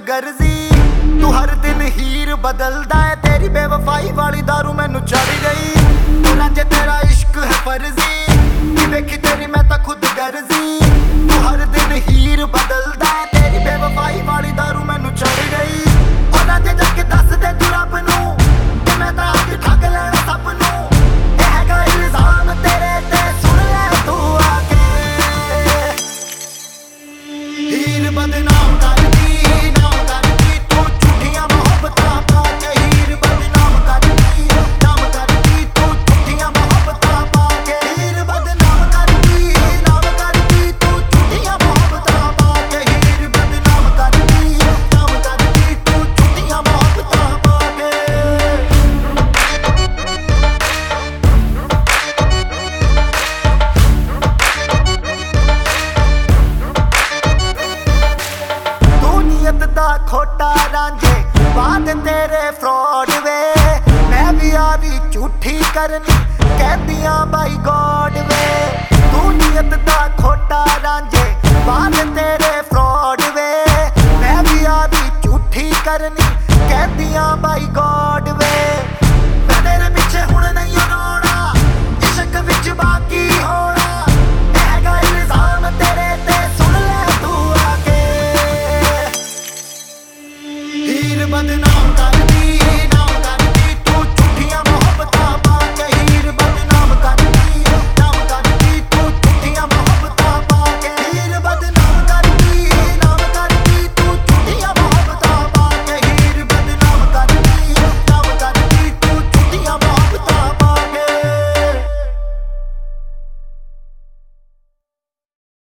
गर्जी तू हर दिन हीर बदलदा है। तेरी बेवफाई वाली दारू मैनू चढ़ गई। बोला जे तेरा इश्क है फर्जी कि देखी तेरी मैं तां खुद गर्जी। तू हर दिन हीर बदलदा है। तेरी बेवफाई वाली दारू मैनू चढ़ गई। बोला जे जाके दस दे तू रब नू कि मैं तां अज ठग लेना सब नू। ये हैगा इल्जाम तेरे ते सुन ले तू आके। हीर बदनाम करदी नाम करदी तू झूठियां मोहब्बतां पाके। हीर बदनाम करदी नाम करदी तू झूठियां मोहब्बतां पाके। हीर बदनाम करदी नाम करदी तू झूठियां मोहब्बतां पाके। हीर बदनाम करदी नाम करदी तू झूठियां मोहब्बतां पाके। नीयत दा खोटा रांझे बाद तेरे फ्रॉड वे। मैं भी आदी झूठी करनी कहदियां बाई गॉड वे। तू नीयत दा खोटा रांझे बाद तेरे फ्रॉड वे। मैं भी आदी झूठी करनी कहदियां बाई गॉड वे।